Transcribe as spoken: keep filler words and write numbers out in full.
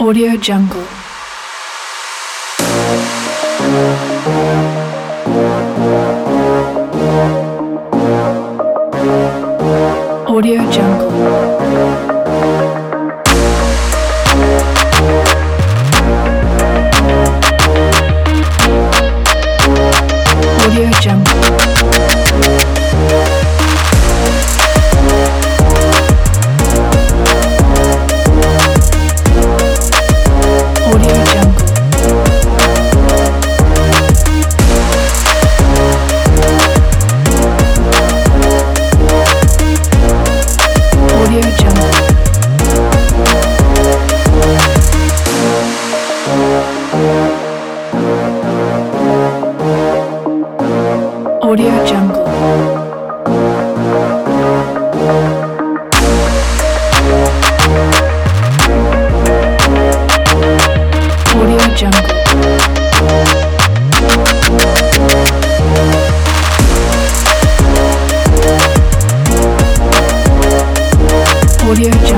Audio Jungle. Audio Jungle. Audio Jungle. Audio Jungle. Audio Jungle. Audio Jungle. Audio Jungle. Audio Jungle.